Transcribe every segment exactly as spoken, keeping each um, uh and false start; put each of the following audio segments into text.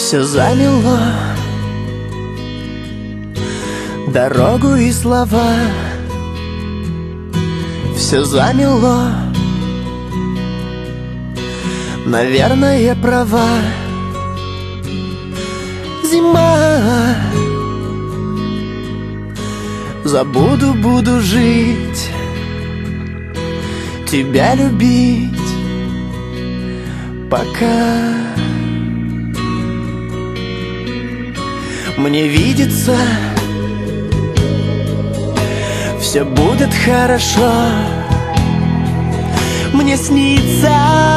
Все замело, дорогу и слова. Все замело, наверное, права. Зима, забуду, буду жить, тебя любить пока. Мне видится, все будет хорошо. Мне снится,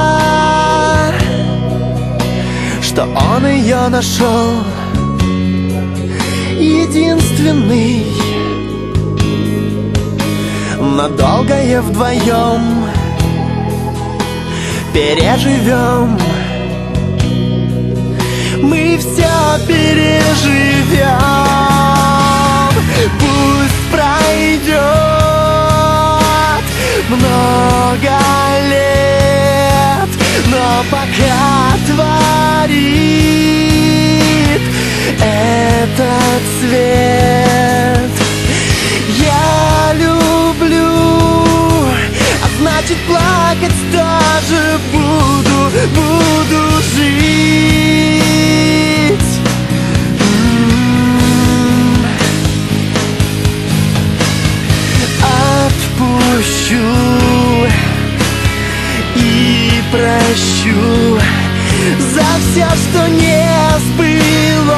что он ее нашел, единственный. Надолгое вдвоем переживем. Мы все переживем. Пусть пройдет много лет, но пока творит этот цвет. Я люблю, а значит плакать тоже буду, буду жить. Отпущу и прощу за все, что не сбылось.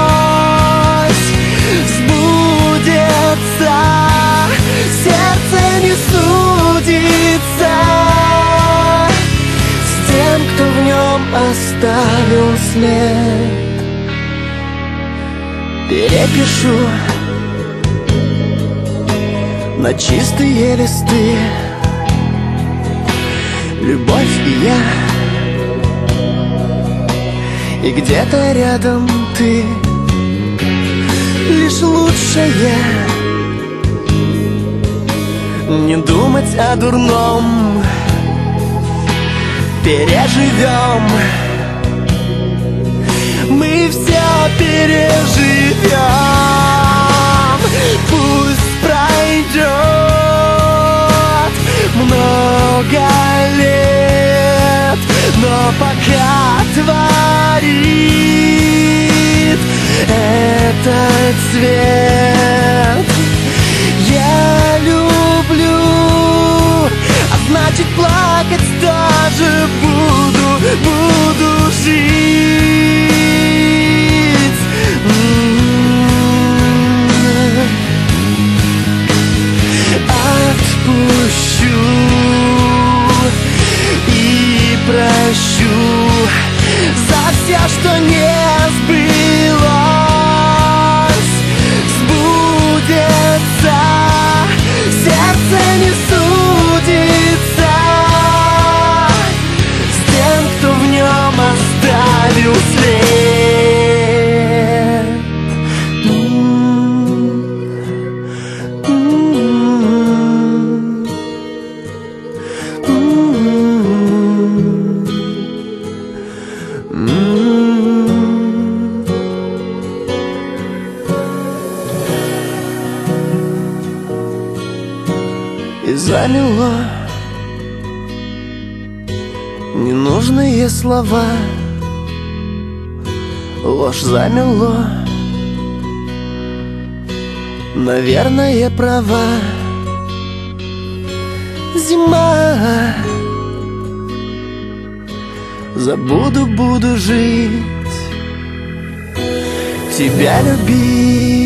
Сбудется, сердце не судится с тем, кто в нем оставил след. Перепишу на чистые листы любовь и я, и где-то рядом ты. Лишь лучшее не думать о дурном. Переживем, мы все переживем. Пусть пройдет много лет, но пока творит этот цвет. Я люблю, а значит плакать тоже буду, буду жить. Отпущу и прощу за все, что не сбылось. Сбудется, сердце не судится с тем, кто в нем оставил след. И замело ненужные слова. Ложь замело, наверное, права. Зима, забуду, буду жить, тебя любить.